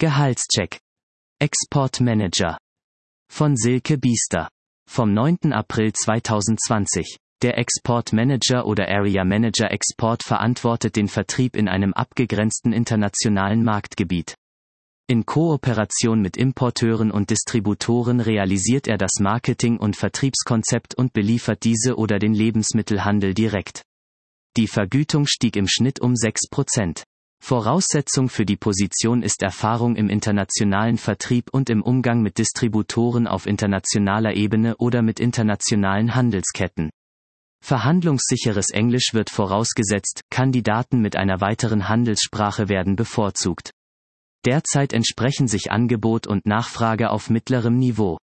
Gehaltscheck. Exportmanager. Von Silke Biester. Vom 9. April 2020. Der Exportmanager oder Area Manager Export verantwortet den Vertrieb in einem abgegrenzten internationalen Marktgebiet. In Kooperation mit Importeuren und Distributoren realisiert er das Marketing- und Vertriebskonzept und beliefert diese oder den Lebensmittelhandel direkt. Die Vergütung stieg im Schnitt um 6%. Voraussetzung für die Position ist Erfahrung im internationalen Vertrieb und im Umgang mit Distributoren auf internationaler Ebene oder mit internationalen Handelsketten. Verhandlungssicheres Englisch wird vorausgesetzt, Kandidaten mit einer weiteren Handelssprache werden bevorzugt. Derzeit entsprechen sich Angebot und Nachfrage auf mittlerem Niveau.